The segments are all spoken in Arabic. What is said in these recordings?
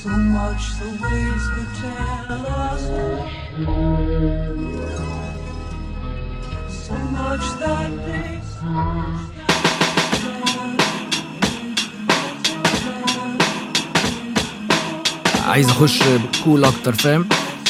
So much the ways could tell us, so much that they عايز اخش كول اكتر فاهم.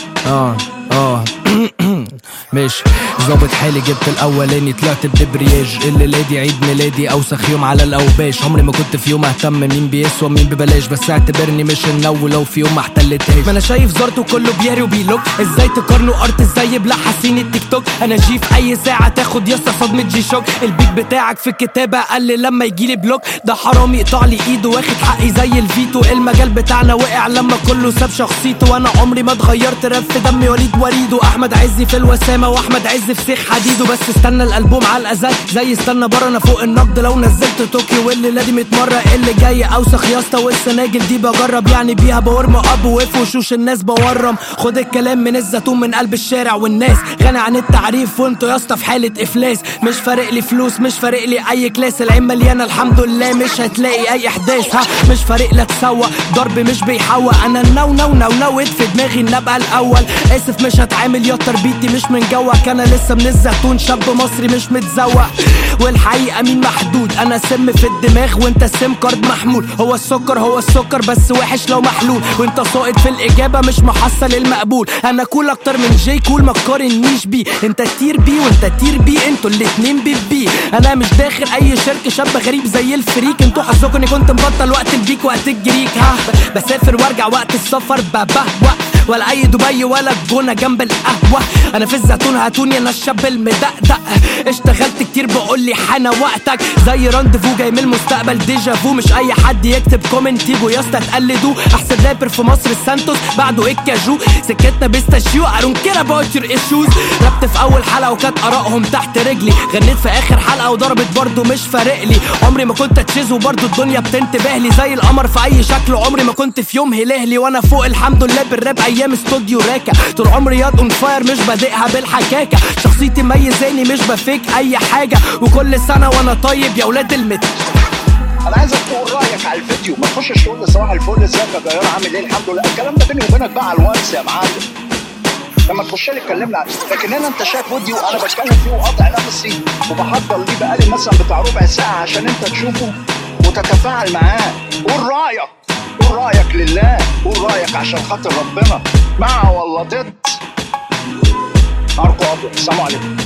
ماشي ظابط حالي جبت الاولاني طلعت بدبرياج الليله دي عيد ميلادي اوسخ يوم على الاوباش. عمري ما كنت في يوم اهتم مين بيسوى مين ببلاش بس اعتبرني مش النو لو في يوم ما احتلتهاش. ما انا شايف زارته كله بياري وبيلوك ازاي تقارنوا ارت ازاي بلا حاسين التيك توك. انا جي في اي ساعه تاخد يسطا صدمه جي شوك. البيك بتاعك في الكتابه قل لما يجيلي بلوك. ده حرام يقطع لي ايده واخد حقي زي الفيتو. المجال بتاعنا وقع لما كله ساب شخصيته وانا عمري ما اتغيرت. راب في دمي وليد وريده احمد عزي في الوسامه واحمد عز في سيخ حديده. بس استنى الالبوم على الازاز زي استنى بره انا فوق النقد لو نزلت طوكيو والليله دي 100 مره اللي جاي اوسخ يا اسطى. والسناجل دي بجرب يعني بيها بورم اب وفي وشوش الناس بورم. خد الكلام من الزيتون من قلب الشارع والناس غني عن التعريف وانتوا يا اسطى في حاله افلاس. مش فارق لي فلوس مش فارق لي اي كلاس. العين مليانه الحمد لله مش هتلاقي اي احداث. مش فارق لك تسوق ضرب مش بيحوق. انا النو في دماغي ان ابقى الاول. اسف مش هتعامل يا تربيتي مش من جوك. انا لسه من الزيتون شاب مصري مش متزوق. والحقيقه مين محدود انا سم في الدماغ وانت السم كارد محمول. هو السكر بس وحش لو محلول. وانت ساقط في الاجابه مش محصل المقبول. انا كول اكتر من جي كول ما تقارنيش بيه. انت تير بي وانت تير بي انتوا الاتنين بي. انا مش داخل اي شركه شاب غريب زي الفريك. انتوا حظكم اني كنت مبطل وقت البيك وقت الجريك. بسافر وارجع وقت السفر ببهوأ ولا اي دبي ولا الجونه جنب القهوه. انا في الزيتون هاتوني انا الشاب المدقدق. اشتغلت كتير بقولي حان وقتك زي راندفو جاي من المستقبل ديجافو. مش اي حد يكتب كومنت يجوا يا اسطى تقلدوه. احسن رابر في مصر السانتوس بعده الكاجو. سكتنا بيستاشيو ارون كير اباوت يور ايشوز. ربت في اول حلقه وكانت ارائهم تحت رجلي. غنيت في اخر حلقه وضربت برضو مش فارق لي. عمري ما كنت اتشيز وبرضو الدنيا بتنتبه لي زي القمر في اي شكل. عمري ما كنت في يوم هلهلي وانا فوق الحمد لله بالراب ايام استوديو راكا. طول عمري ياض اون فاير مش بادئها بالحكاكه. شخصيتي ميزاني مش بفيك اي حاجه. وكل سنه وانا طيب يا ولاد المت. انا عايزك تقول رايك على الفيديو ما تخشش تقول لي صباح الفل ازيك يا جيار عامل ايه الحمد لله. الكلام ده بيني وبينك بقى على الواتس يا معلم لما تخش لي تكلمنا عنه. لكن هنا انت شايف فيديو انا بتكلم فيه وقاطع نفسي وبحضر ليه بقالي مثلا بتاع ربع ساعه عشان انت تشوفه وتتفاعل معاه. قول رايك لله. قول رايك عشان خاطر ربنا. مع ولا ضد؟ ناركو ابيض. السلام عليكم.